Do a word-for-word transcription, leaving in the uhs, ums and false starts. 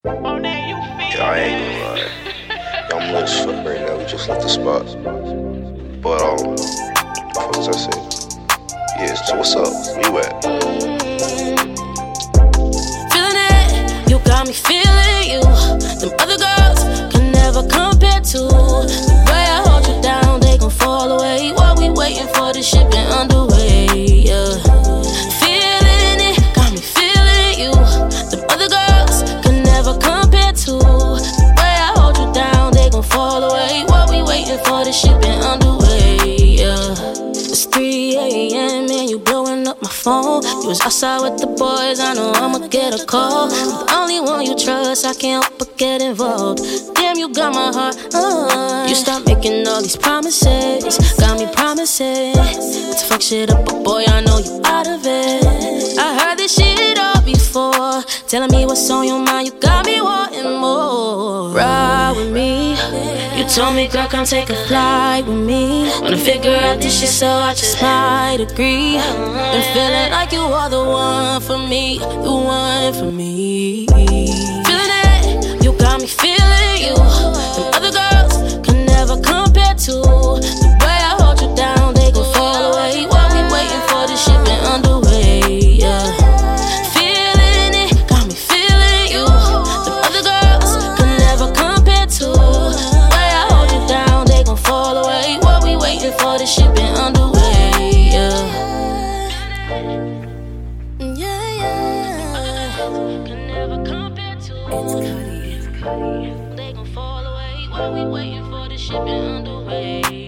Yeah, I ain't gonna lie. I'm lit as fuck right now. We just left the spot. But, um, what was I saying? Yeah, so what's up? Where you at? Feeling it, you got me feeling you. Them other girls can never compare to the way I hold you down. They gon' fall away while we waiting for the shipping underway. Yeah, feeling it, got me feeling you. Them other girls can never compare to the way I hold you down. They gon' fall away while we waiting for the shipping underway. Yeah, it's three a.m. and you blowing up my phone. You was outside with the boys, I know I'ma get a call. I'm the only one you trust, I can't help but get involved. Damn, you got my heart, uh. You start making all these promises, got me promising to fuck shit up, but boy, I know you out of it. I heard this shit all before, telling me what's on your mind, you got me wanting more. Ride with me, you told me, girl, come take a flight with me. Wanna figure out this shit, so I just might agree. Been feeling like you are the one for me, the one for me. Feeling it, you got me feeling you. Them other girls can never compare to the way I hold you down. They gon' fall away while we waiting for the shipping underway. Yeah, feeling it, got me feeling you. Them other girls can never compare to the way I hold you down. They gon' fall away while we waiting for the shipping underway. Yeah. Yeah, yeah. Can never compare to. It's Cudi, it's Cudi. They gon' fall away while we waiting for the shipping underway.